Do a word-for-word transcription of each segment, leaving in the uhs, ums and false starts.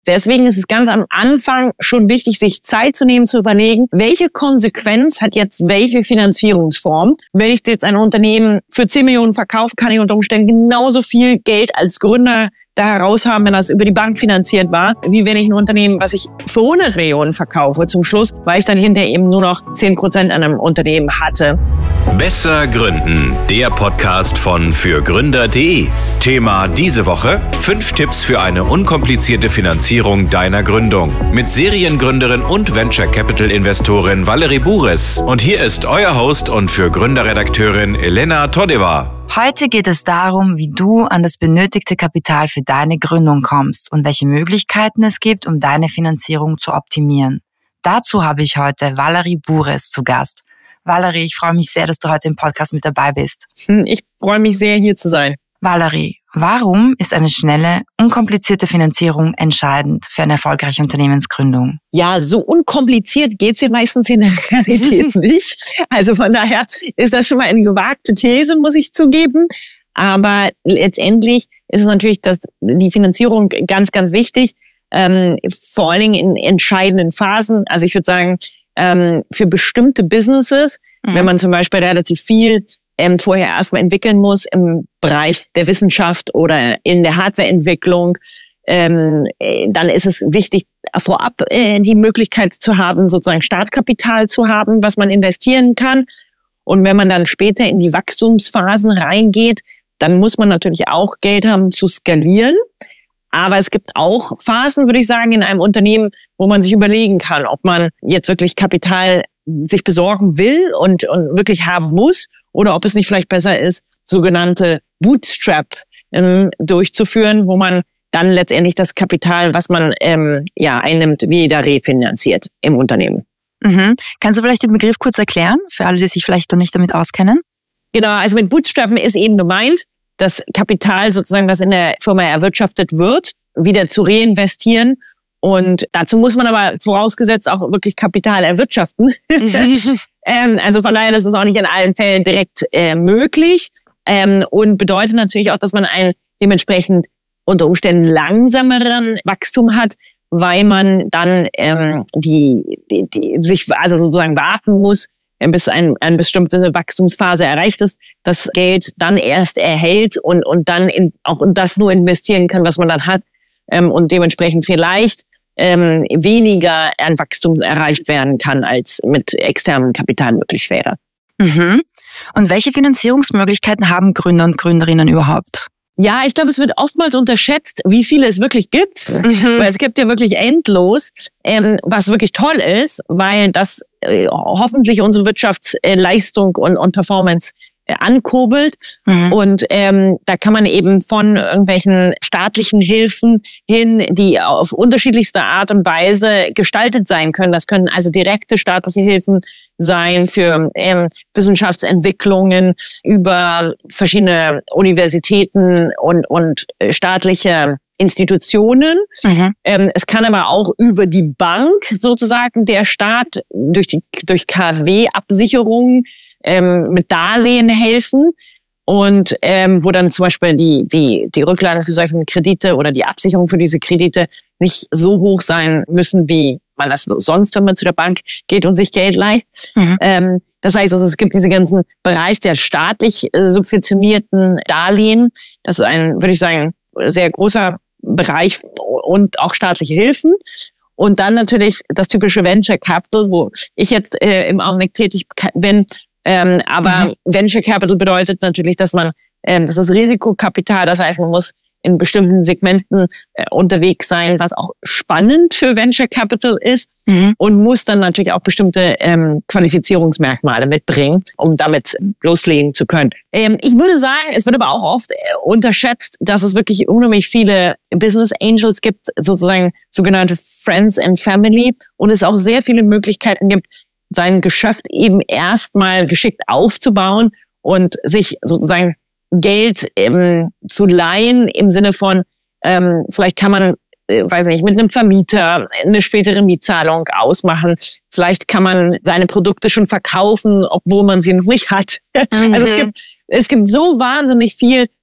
Deswegen ist es ganz am Anfang schon wichtig, sich Zeit zu nehmen, zu überlegen, welche Konsequenz hat jetzt welche Finanzierungsform. Wenn ich jetzt ein Unternehmen für zehn Millionen verkaufe, kann ich unter Umständen genauso viel Geld als Gründer da heraus haben, wenn das über die Bank finanziert war, wie wenn ich ein Unternehmen, was ich für hundert Millionen verkaufe zum Schluss, weil ich dann hinterher eben nur noch zehn Prozent an einem Unternehmen hatte. Besser gründen, der Podcast von fürgründer punkt de. Thema diese Woche: fünf Tipps für eine unkomplizierte Finanzierung deiner Gründung. Mit Seriengründerin und Venture Capital Investorin Valerie Bures. Und hier ist euer Host und Fürgründer-Redakteurin Elena Todeva. Heute geht es darum, wie du an das benötigte Kapital für deine Gründung kommst und welche Möglichkeiten es gibt, um deine Finanzierung zu optimieren. Dazu habe ich heute Valerie Bures zu Gast. Valerie, ich freue mich sehr, dass du heute im Podcast mit dabei bist. Ich freue mich sehr, hier zu sein. Valerie, warum ist eine schnelle, unkomplizierte Finanzierung entscheidend für eine erfolgreiche Unternehmensgründung? Ja, so unkompliziert geht's ja meistens in der Realität nicht. Also von daher ist das schon mal eine gewagte These, muss ich zugeben. Aber letztendlich ist es natürlich das, die Finanzierung ganz, ganz wichtig. Ähm, vor allen Dingen in entscheidenden Phasen. Also ich würde sagen, ähm, für bestimmte Businesses, mhm. wenn man zum Beispiel relativ viel ähm, vorher erstmal entwickeln muss im Bereich der Wissenschaft oder in der Hardwareentwicklung, ähm, dann ist es wichtig, vorab äh, die Möglichkeit zu haben, sozusagen Startkapital zu haben, was man investieren kann. Und wenn man dann später in die Wachstumsphasen reingeht, dann muss man natürlich auch Geld haben zu skalieren. Aber es gibt auch Phasen, würde ich sagen, in einem Unternehmen, wo man sich überlegen kann, ob man jetzt wirklich Kapital sich besorgen will und, und wirklich haben muss oder ob es nicht vielleicht besser ist, sogenannte Bootstrap ähm, durchzuführen, wo man dann letztendlich das Kapital, was man ähm, ja einnimmt, wieder refinanziert im Unternehmen. Mhm. Kannst du vielleicht den Begriff kurz erklären, für alle, die sich vielleicht noch nicht damit auskennen? Genau, also mit Bootstrappen ist eben gemeint, das Kapital sozusagen, das in der Firma erwirtschaftet wird, wieder zu reinvestieren. Und dazu muss man aber vorausgesetzt auch wirklich Kapital erwirtschaften. ähm, also von daher ist es auch nicht in allen Fällen direkt äh, möglich ähm, und bedeutet natürlich auch, dass man einen dementsprechend unter Umständen langsameren Wachstum hat, weil man dann ähm, die, die, die sich also sozusagen warten muss, bis ein, eine bestimmte Wachstumsphase erreicht ist, das Geld dann erst erhält und und dann in, auch in das nur investieren kann, was man dann hat ähm, und dementsprechend vielleicht ähm, weniger an Wachstum erreicht werden kann, als mit externem Kapital möglich wäre. Mhm. Und welche Finanzierungsmöglichkeiten haben Gründer und Gründerinnen überhaupt? Ja, ich glaube, es wird oftmals unterschätzt, wie viele es wirklich gibt, mhm. weil es gibt ja wirklich endlos, ähm, was wirklich toll ist, weil das äh, hoffentlich unsere Wirtschaftsleistung und, und Performance äh, ankurbelt. Mhm. Und ähm, da kann man eben von irgendwelchen staatlichen Hilfen hin, die auf unterschiedlichste Art und Weise gestaltet sein können. Das können also direkte staatliche Hilfen sein für ähm, Wissenschaftsentwicklungen über verschiedene Universitäten und, und staatliche Institutionen. Mhm. Ähm, es kann aber auch über die Bank sozusagen der Staat durch die durch K W-Absicherungen ähm, mit Darlehen helfen. Und ähm, wo dann zum Beispiel die die die Rücklagen für solche Kredite oder die Absicherung für diese Kredite nicht so hoch sein müssen, wie man das sonst, wenn man zu der Bank geht und sich Geld leiht. Mhm. Ähm, das heißt, also, es gibt diesen ganzen Bereich der staatlich äh, subventionierten Darlehen. Das ist ein, würde ich sagen, sehr großer Bereich und auch staatliche Hilfen. Und dann natürlich das typische Venture Capital, wo ich jetzt äh, im Augenblick tätig bin. Ähm, aber mhm. Venture Capital bedeutet natürlich, dass man, ähm, das ist Risikokapital, das heißt, man muss in bestimmten Segmenten äh, unterwegs sein, was auch spannend für Venture Capital ist, mhm. und muss dann natürlich auch bestimmte ähm, Qualifizierungsmerkmale mitbringen, um damit loslegen zu können. Ähm, ich würde sagen, es wird aber auch oft äh, unterschätzt, dass es wirklich unheimlich viele Business Angels gibt, sozusagen sogenannte Friends and Family, und es auch sehr viele Möglichkeiten gibt, sein Geschäft eben erstmal geschickt aufzubauen und sich sozusagen Geld ähm, zu leihen im Sinne von, ähm, vielleicht kann man, äh, weiß nicht, mit einem Vermieter eine spätere Mietzahlung ausmachen. Vielleicht kann man seine Produkte schon verkaufen, obwohl man sie noch nicht hat. Mhm. Also es gibt, es gibt so wahnsinnig viel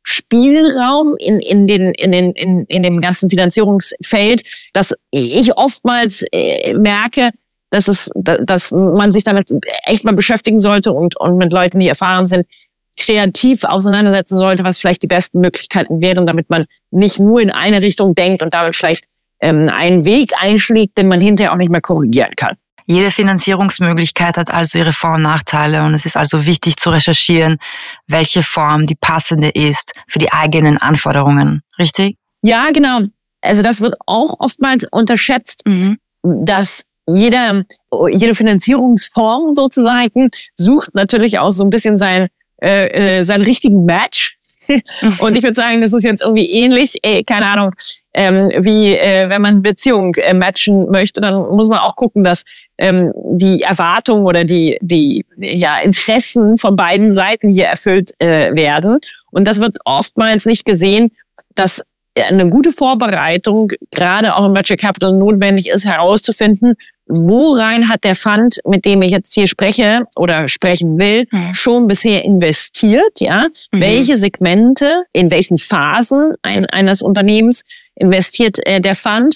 Spielraum in, in, den, in, den, in, in dem ganzen Finanzierungsfeld, dass ich oftmals äh, merke, dass, es, dass man sich damit echt mal beschäftigen sollte und, und mit Leuten, die erfahren sind, kreativ auseinandersetzen sollte, was vielleicht die besten Möglichkeiten wären, damit man nicht nur in eine Richtung denkt und damit vielleicht ähm, einen Weg einschlägt, den man hinterher auch nicht mehr korrigieren kann. Jede Finanzierungsmöglichkeit hat also ihre Vor- und Nachteile und es ist also wichtig zu recherchieren, welche Form die passende ist für die eigenen Anforderungen. Richtig? Ja, genau. Also das wird auch oftmals unterschätzt, mhm. dass jeder, jede Finanzierungsform sozusagen sucht natürlich auch so ein bisschen sein, äh, seinen richtigen Match. Und ich würde sagen, das ist jetzt irgendwie ähnlich, äh, keine Ahnung, ähm, wie äh, wenn man Beziehung äh, matchen möchte, dann muss man auch gucken, dass ähm, die Erwartungen oder die die ja Interessen von beiden Seiten hier erfüllt äh, werden. Und das wird oftmals nicht gesehen, dass eine gute Vorbereitung gerade auch im Venture Capital notwendig ist, herauszufinden, worein hat der Fund, mit dem ich jetzt hier spreche oder sprechen will, mhm. schon bisher investiert, ja? Mhm. Welche Segmente, in welchen Phasen ein, eines Unternehmens investiert äh, der Fund?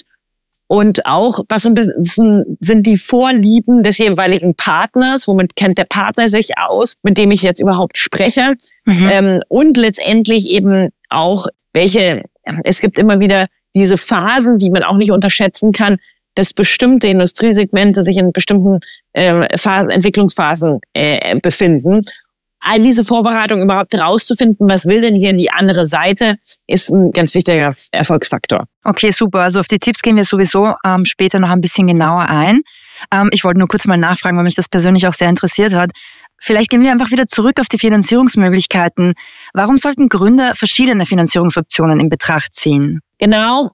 Und auch, was so ein bisschen sind die Vorlieben des jeweiligen Partners, womit kennt der Partner sich aus, mit dem ich jetzt überhaupt spreche? Mhm. Ähm, und letztendlich eben auch, welche, es gibt immer wieder diese Phasen, die man auch nicht unterschätzen kann, dass bestimmte Industriesegmente sich in bestimmten äh, Phasen, Entwicklungsphasen äh, befinden. All diese Vorbereitung überhaupt herauszufinden, was will denn hier die andere Seite, ist ein ganz wichtiger Erfolgsfaktor. Okay, super. Also auf die Tipps gehen wir sowieso ähm, später noch ein bisschen genauer ein. Ähm, ich wollte nur kurz mal nachfragen, weil mich das persönlich auch sehr interessiert hat. Vielleicht gehen wir einfach wieder zurück auf die Finanzierungsmöglichkeiten. Warum sollten Gründer verschiedene Finanzierungsoptionen in Betracht ziehen? Genau.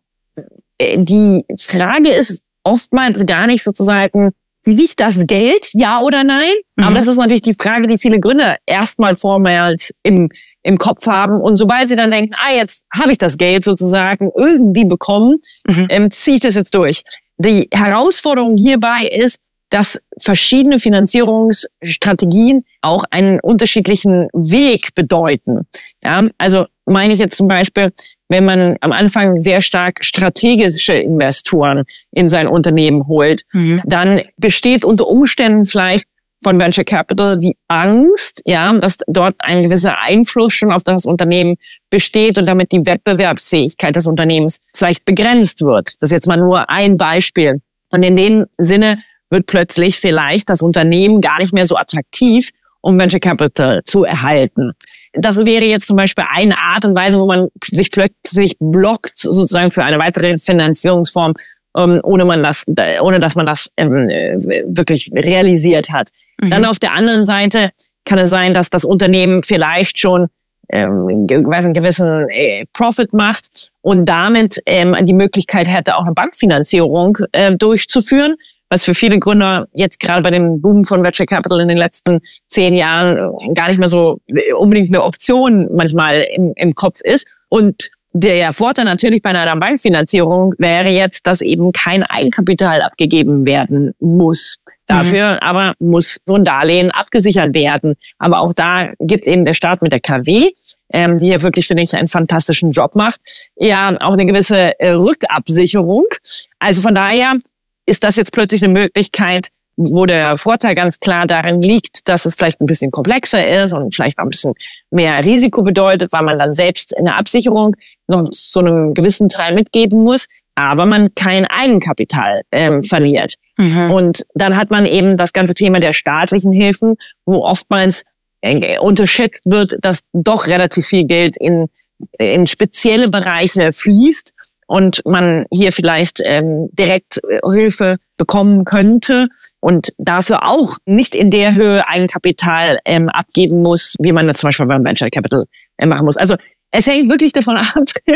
Die Frage ist oftmals gar nicht sozusagen, liegt das Geld, ja oder nein? Mhm. Aber das ist natürlich die Frage, die viele Gründer erstmal vormals im, im Kopf haben. Und sobald sie dann denken, ah, jetzt habe ich das Geld sozusagen irgendwie bekommen, mhm. ähm, ziehe ich das jetzt durch. Die Herausforderung hierbei ist, dass verschiedene Finanzierungsstrategien auch einen unterschiedlichen Weg bedeuten. Ja, also meine ich jetzt zum Beispiel, wenn man am Anfang sehr stark strategische Investoren in sein Unternehmen holt, mhm. dann besteht unter Umständen vielleicht von Venture Capital die Angst, ja, dass dort ein gewisser Einfluss schon auf das Unternehmen besteht und damit die Wettbewerbsfähigkeit des Unternehmens vielleicht begrenzt wird. Das ist jetzt mal nur ein Beispiel. Und in dem Sinne wird plötzlich vielleicht das Unternehmen gar nicht mehr so attraktiv, um Venture Capital zu erhalten. Das wäre jetzt zum Beispiel eine Art und Weise, wo man sich plötzlich blockt, sozusagen für eine weitere Finanzierungsform, ähm, ohne man das, ohne dass man das ähm, wirklich realisiert hat. Mhm. Dann auf der anderen Seite kann es sein, dass das Unternehmen vielleicht schon ähm, einen gewissen äh, Profit macht und damit ähm, die Möglichkeit hätte, auch eine Bankfinanzierung äh, durchzuführen, was für viele Gründer jetzt gerade bei dem Boom von Venture Capital in den letzten zehn Jahren gar nicht mehr so unbedingt eine Option manchmal im, im Kopf ist. Und der Vorteil natürlich bei einer Bankfinanzierung wäre jetzt, dass eben kein Eigenkapital abgegeben werden muss. Dafür mhm. aber muss so ein Darlehen abgesichert werden. Aber auch da gibt eben der Staat mit der K W, ähm, die hier wirklich, finde ich, einen fantastischen Job macht, ja auch eine gewisse äh, Rückabsicherung. Also von daher ist das jetzt plötzlich eine Möglichkeit, wo der Vorteil ganz klar darin liegt, dass es vielleicht ein bisschen komplexer ist und vielleicht auch ein bisschen mehr Risiko bedeutet, weil man dann selbst in der Absicherung noch so einen gewissen Teil mitgeben muss, aber man kein Eigenkapital ähm, verliert. Mhm. Und dann hat man eben das ganze Thema der staatlichen Hilfen, wo oftmals äh, unterschätzt wird, dass doch relativ viel Geld in, in spezielle Bereiche fließt und man hier vielleicht ähm, direkt Hilfe bekommen könnte und dafür auch nicht in der Höhe Eigenkapital ähm, abgeben muss, wie man das zum Beispiel beim Venture Capital äh, machen muss. Also es hängt wirklich davon ab,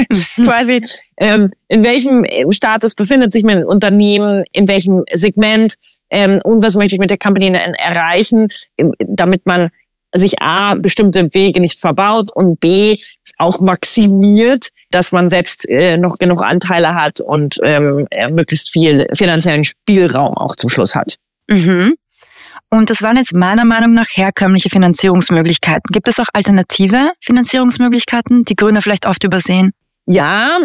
quasi ähm, in welchem Status befindet sich mein Unternehmen, in welchem Segment ähm, und was möchte ich mit der Company erreichen, damit man sich A, bestimmte Wege nicht verbaut und B, auch maximiert, dass man selbst äh, noch genug Anteile hat und ähm, möglichst viel finanziellen Spielraum auch zum Schluss hat. Mhm. Und das waren jetzt meiner Meinung nach herkömmliche Finanzierungsmöglichkeiten. Gibt es auch alternative Finanzierungsmöglichkeiten, die Gründer vielleicht oft übersehen? Ja,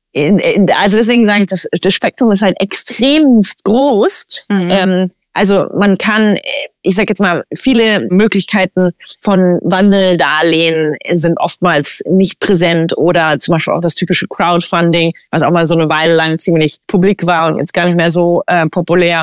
also deswegen sage ich, das, das Spektrum ist halt extremst groß. Mhm. Ähm, also man kann, ich sage jetzt mal, viele Möglichkeiten von Wandeldarlehen sind oftmals nicht präsent oder zum Beispiel auch das typische Crowdfunding, was auch mal so eine Weile lang ziemlich publik war und jetzt gar nicht mehr so äh, populär.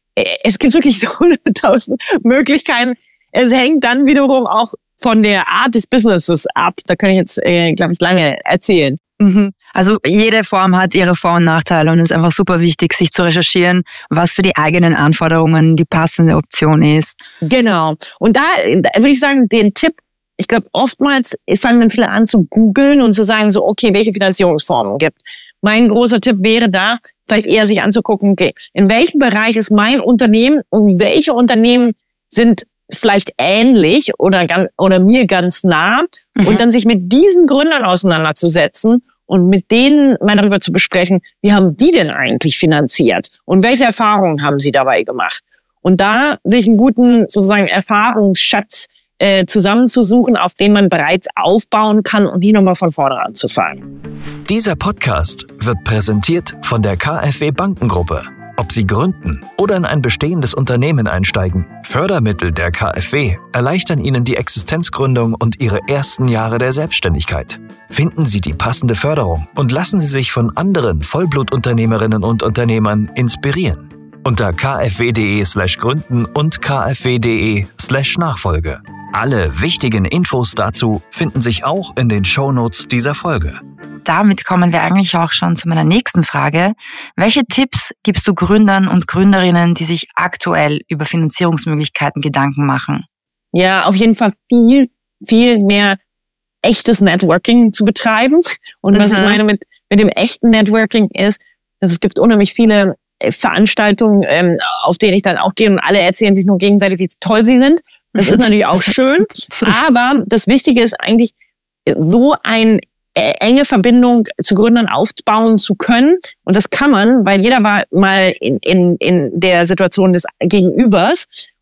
Es gibt wirklich so hunderttausend Möglichkeiten. Es hängt dann wiederum auch von der Art des Businesses ab. Da kann ich jetzt, äh, glaube ich, lange erzählen. Mhm. Also jede Form hat ihre Vor- und Nachteile und es ist einfach super wichtig, sich zu recherchieren, was für die eigenen Anforderungen die passende Option ist. Genau. Und da, da würde ich sagen, den Tipp, ich glaube, oftmals fangen dann viele an zu googeln und zu sagen so, okay, welche Finanzierungsformen gibt. Mein großer Tipp wäre da, vielleicht eher sich anzugucken, okay, in welchem Bereich ist mein Unternehmen und welche Unternehmen sind vielleicht ähnlich oder ganz, oder mir ganz nah, mhm. und dann sich mit diesen Gründern auseinanderzusetzen und mit denen mal darüber zu besprechen, wie haben die denn eigentlich finanziert und welche Erfahrungen haben sie dabei gemacht? Und da sich einen guten sozusagen Erfahrungsschatz äh, zusammenzusuchen, auf den man bereits aufbauen kann und nie nochmal von vorne anzufangen. Dieser Podcast wird präsentiert von der KfW Bankengruppe. Ob Sie gründen oder in ein bestehendes Unternehmen einsteigen, Fördermittel der KfW erleichtern Ihnen die Existenzgründung und Ihre ersten Jahre der Selbstständigkeit. Finden Sie die passende Förderung und lassen Sie sich von anderen Vollblutunternehmerinnen und Unternehmern inspirieren. Unter kfw.de slash gründen und kfw.de slash Nachfolge. Alle wichtigen Infos dazu finden sich auch in den Shownotes dieser Folge. Damit kommen wir eigentlich auch schon zu meiner nächsten Frage. Welche Tipps gibst du Gründern und Gründerinnen, die sich aktuell über Finanzierungsmöglichkeiten Gedanken machen? Ja, auf jeden Fall viel, viel mehr echtes Networking zu betreiben. Und was mhm. ich meine mit, mit dem echten Networking ist, dass es gibt unheimlich viele Veranstaltungen, ähm, auf denen ich dann auch gehe und alle erzählen sich nur gegenseitig, wie toll sie sind. Das ist natürlich auch schön. Aber das Wichtige ist eigentlich, so ein enge Verbindung zu Gründern aufbauen zu können. Und das kann man, weil jeder war mal in, in, in der Situation des Gegenübers,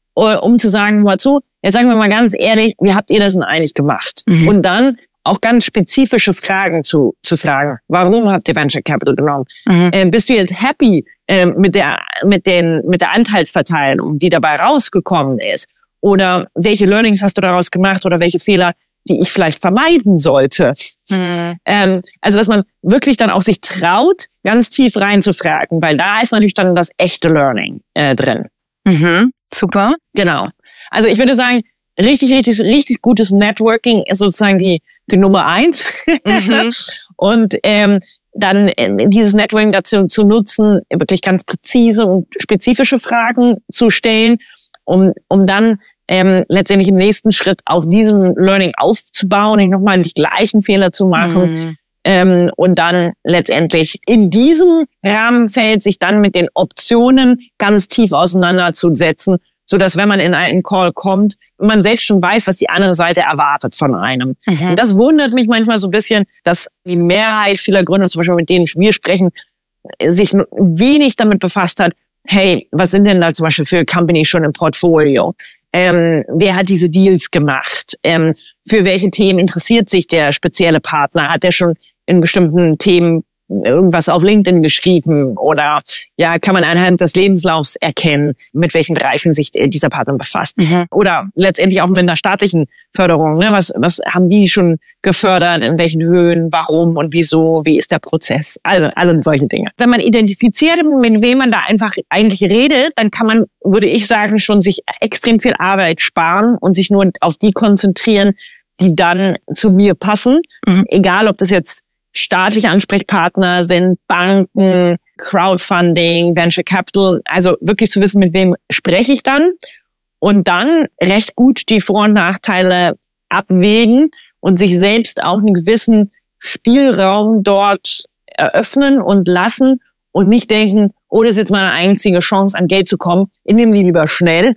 um zu sagen, hör zu, jetzt sagen wir mal ganz ehrlich, wie habt ihr das denn eigentlich gemacht? Mhm. Und dann auch ganz spezifische Fragen zu, zu fragen. Warum habt ihr Venture Capital genommen? Mhm. Äh, bist du jetzt happy äh, mit der, mit den, mit der Anteilsverteilung, die dabei rausgekommen ist? Oder welche Learnings hast du daraus gemacht oder welche Fehler, die ich vielleicht vermeiden sollte. Mhm. Ähm, also, dass man wirklich dann auch sich traut, ganz tief reinzufragen, weil da ist natürlich dann das echte Learning äh, drin. Mhm. Super. Genau. Also ich würde sagen, richtig, richtig, richtig gutes Networking ist sozusagen die, die Nummer eins. Mhm. Und ähm, dann äh, dieses Networking dazu zu nutzen, wirklich ganz präzise und spezifische Fragen zu stellen, um, um dann Ähm, letztendlich im nächsten Schritt auf diesem Learning aufzubauen, nicht nochmal die gleichen Fehler zu machen, mhm. ähm, und dann letztendlich in diesem Rahmenfeld sich dann mit den Optionen ganz tief auseinanderzusetzen, so dass wenn man in einen Call kommt, man selbst schon weiß, was die andere Seite erwartet von einem. Mhm. Und das wundert mich manchmal so ein bisschen, dass die Mehrheit vieler Gründer, zum Beispiel mit denen wir sprechen, sich wenig damit befasst hat, hey, was sind denn da zum Beispiel für Companies schon im Portfolio? Ähm, wer hat diese Deals gemacht? Ähm, für welche Themen interessiert sich der spezielle Partner? Hat der schon in bestimmten Themen irgendwas auf LinkedIn geschrieben? Oder ja, kann man anhand des Lebenslaufs erkennen, mit welchen Bereichen sich dieser Partner befasst? Mhm. Oder letztendlich auch mit einer staatlichen Förderung. Ne? Was, was haben die schon gefördert? In welchen Höhen? Warum und wieso? Wie ist der Prozess? Also alle solche Dinge. Wenn man identifiziert, mit wem man da einfach eigentlich redet, dann kann man, würde ich sagen, schon sich extrem viel Arbeit sparen und sich nur auf die konzentrieren, die dann zu mir passen. Mhm. Egal, ob das jetzt staatliche Ansprechpartner sind, Banken, Crowdfunding, Venture Capital, also wirklich zu wissen, mit wem spreche ich dann und dann recht gut die Vor- und Nachteile abwägen und sich selbst auch einen gewissen Spielraum dort eröffnen und lassen und nicht denken, oh, das ist jetzt meine einzige Chance, an Geld zu kommen, ich nehme die lieber schnell,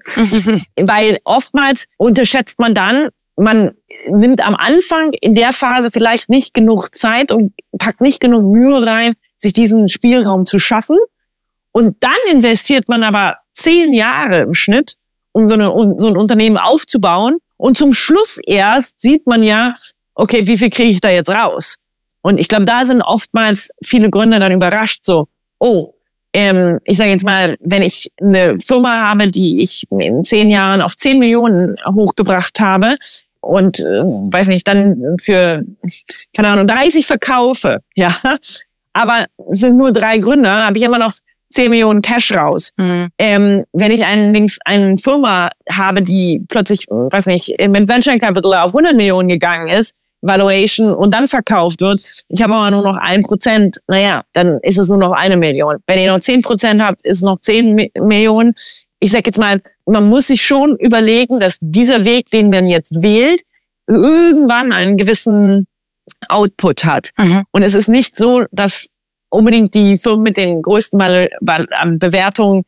weil oftmals unterschätzt man dann, man nimmt am Anfang in der Phase vielleicht nicht genug Zeit und packt nicht genug Mühe rein, sich diesen Spielraum zu schaffen. Und dann investiert man aber zehn Jahre im Schnitt um so, eine, um so ein Unternehmen aufzubauen. Und zum Schluss erst sieht man ja, okay, wie viel kriege ich da jetzt raus? Und ich glaube, da sind oftmals viele Gründer dann überrascht, so, oh, ähm, ich sage jetzt mal, wenn ich eine Firma habe, die ich in zehn Jahren auf zehn Millionen hochgebracht habe und, äh, weiß nicht, dann für, keine Ahnung, dreißig verkaufe, ja, aber es sind nur drei Gründer, habe ich immer noch zehn Millionen Cash raus. Mhm. Ähm, wenn ich allerdings eine Firma habe, die plötzlich, weiß nicht, mit Venture Capital auf hundert Millionen gegangen ist, Valuation, und dann verkauft wird, ich habe aber nur noch ein Prozent, naja, dann ist es nur noch eine Million. Wenn ihr noch zehn Prozent habt, ist es noch zehn Millionen. Ich sag jetzt mal, man muss sich schon überlegen, dass dieser Weg, den man jetzt wählt, irgendwann einen gewissen Output hat. Mhm. Und es ist nicht so, dass unbedingt die Firmen mit den größten Bewertungen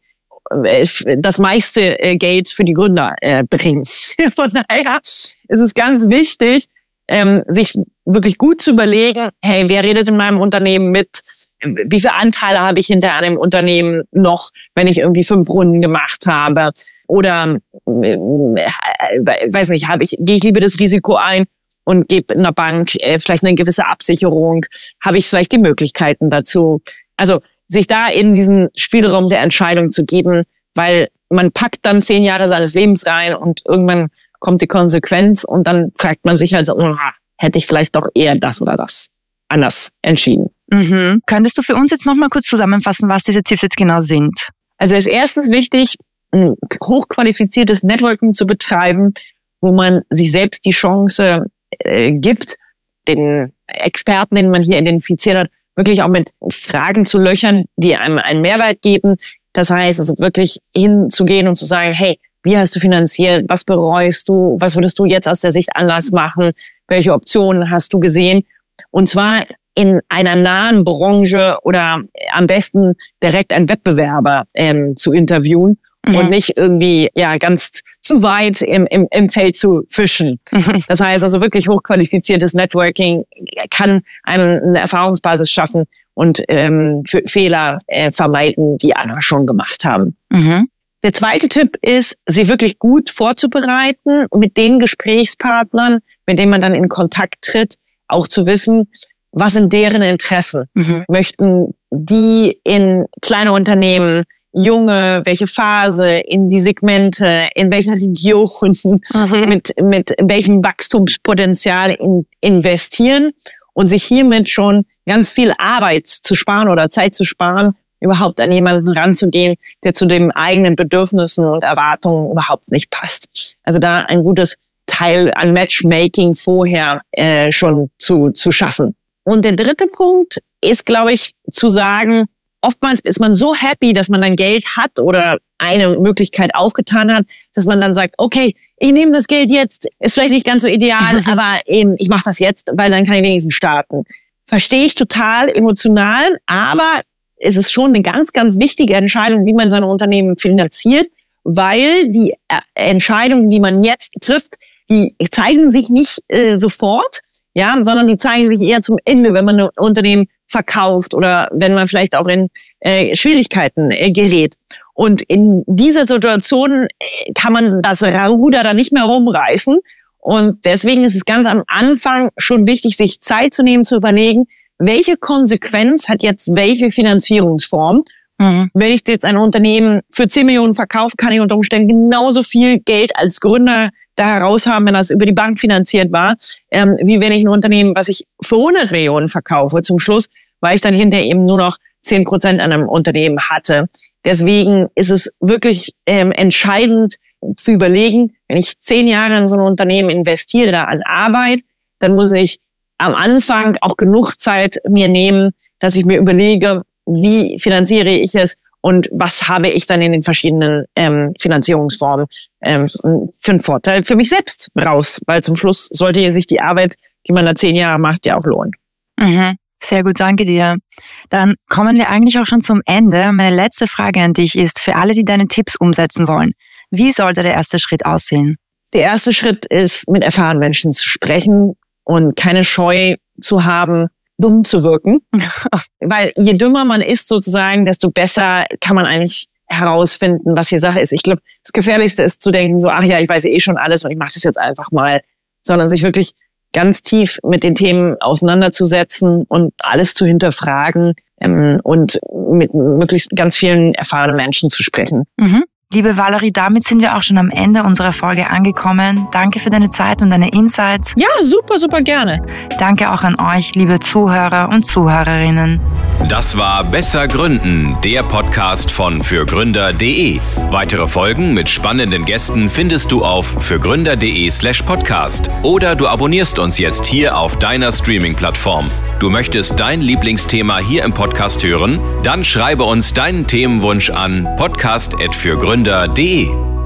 das meiste Geld für die Gründer bringen. Von daher ist es ganz wichtig, sich wirklich gut zu überlegen, hey, wer redet in meinem Unternehmen mit? Wie viele Anteile habe ich hinter einem Unternehmen noch, wenn ich irgendwie fünf Runden gemacht habe? Oder, äh, weiß nicht, habe ich, gehe ich lieber das Risiko ein und gebe einer Bank äh, vielleicht eine gewisse Absicherung? Habe ich vielleicht die Möglichkeiten dazu? Also sich da in diesen Spielraum der Entscheidung zu geben, weil man packt dann zehn Jahre seines Lebens rein und irgendwann kommt die Konsequenz und dann fragt man sich halt so, oh, hätte ich vielleicht doch eher das oder das anders entschieden. Mhm. Könntest du für uns jetzt nochmal kurz zusammenfassen, was diese Tipps jetzt genau sind? Also als erstes wichtig, ein hochqualifiziertes Networking zu betreiben, wo man sich selbst die Chance äh, gibt, den Experten, den man hier identifiziert hat, wirklich auch mit Fragen zu löchern, die einem einen Mehrwert geben. Das heißt, also wirklich hinzugehen und zu sagen, hey, wie hast du finanziert? Was bereust du? Was würdest du jetzt aus der Sicht anders machen? Welche Optionen hast du gesehen? Und zwar in einer nahen Branche oder am besten direkt einen Wettbewerber ähm, zu interviewen. Mhm. Und nicht irgendwie ja ganz zu weit im, im, im Feld zu fischen. Mhm. Das heißt also wirklich hochqualifiziertes Networking kann einem eine Erfahrungsbasis schaffen und ähm, für Fehler äh, vermeiden, die andere schon gemacht haben. Mhm. Der zweite Tipp ist, sie wirklich gut vorzubereiten und mit den Gesprächspartnern, mit denen man dann in Kontakt tritt, auch zu wissen, was sind deren Interessen. Mhm. Möchten die in kleine Unternehmen, junge, welche Phase, in die Segmente, in welcher Region, mhm. mit, mit welchem Wachstumspotenzial in, investieren und sich hiermit schon ganz viel Arbeit zu sparen oder Zeit zu sparen, überhaupt an jemanden ranzugehen, der zu den eigenen Bedürfnissen und Erwartungen überhaupt nicht passt. Also da ein gutes Teil an Matchmaking vorher äh, schon zu zu schaffen. Und der dritte Punkt ist, glaube ich, zu sagen, oftmals ist man so happy, dass man dann Geld hat oder eine Möglichkeit aufgetan hat, dass man dann sagt, okay, ich nehme das Geld jetzt, ist vielleicht nicht ganz so ideal, aber eben, ich mache das jetzt, weil dann kann ich wenigstens starten. Verstehe ich total emotional, aber es ist schon eine ganz, ganz wichtige Entscheidung, wie man sein Unternehmen finanziert, weil die Entscheidungen, die man jetzt trifft, die zeigen sich nicht äh, sofort, ja, sondern die zeigen sich eher zum Ende, wenn man ein Unternehmen verkauft oder wenn man vielleicht auch in äh, Schwierigkeiten äh, gerät. Und in dieser Situation kann man das Ruder dann nicht mehr rumreißen. Und deswegen ist es ganz am Anfang schon wichtig, sich Zeit zu nehmen, zu überlegen, welche Konsequenz hat jetzt welche Finanzierungsform? Mhm. Wenn ich jetzt ein Unternehmen für zehn Millionen verkaufe, kann ich unter Umständen genauso viel Geld als Gründer da heraus haben, wenn das über die Bank finanziert war, ähm, wie wenn ich ein Unternehmen, was ich für hundert Millionen verkaufe zum Schluss, weil ich dann hinterher eben nur noch zehn Prozent an einem Unternehmen hatte. Deswegen ist es wirklich ähm, entscheidend zu überlegen, wenn ich zehn Jahre in so ein Unternehmen investiere an Arbeit, dann muss ich am Anfang auch genug Zeit mir nehmen, dass ich mir überlege, wie finanziere ich es und was habe ich dann in den verschiedenen ähm, Finanzierungsformen ähm, für einen Vorteil für mich selbst raus. Weil zum Schluss sollte sich die Arbeit, die man da zehn Jahre macht, ja auch lohnen. Mhm. Sehr gut, danke dir. Dann kommen wir eigentlich auch schon zum Ende. Meine letzte Frage an dich ist, für alle, die deine Tipps umsetzen wollen, wie sollte der erste Schritt aussehen? Der erste Schritt ist, mit erfahrenen Menschen zu sprechen und keine Scheu zu haben, dumm zu wirken. Weil je dümmer man ist sozusagen, desto besser kann man eigentlich herausfinden, was hier Sache ist. Ich glaube, das Gefährlichste ist zu denken, so, ach ja, ich weiß eh schon alles und ich mache das jetzt einfach mal, sondern sich wirklich ganz tief mit den Themen auseinanderzusetzen und alles zu hinterfragen ähm, und mit möglichst ganz vielen erfahrenen Menschen zu sprechen. Mhm. Liebe Valerie, damit sind wir auch schon am Ende unserer Folge angekommen. Danke für deine Zeit und deine Insights. Ja, super, super gerne. Danke auch an euch, liebe Zuhörer und Zuhörerinnen. Das war Besser Gründen, der Podcast von fürgründer punkt de. Weitere Folgen mit spannenden Gästen findest du auf fürgründer.de slash podcast oder du abonnierst uns jetzt hier auf deiner Streaming-Plattform. Du möchtest dein Lieblingsthema hier im Podcast hören? Dann schreibe uns deinen Themenwunsch an podcast at fürgründer punkt de.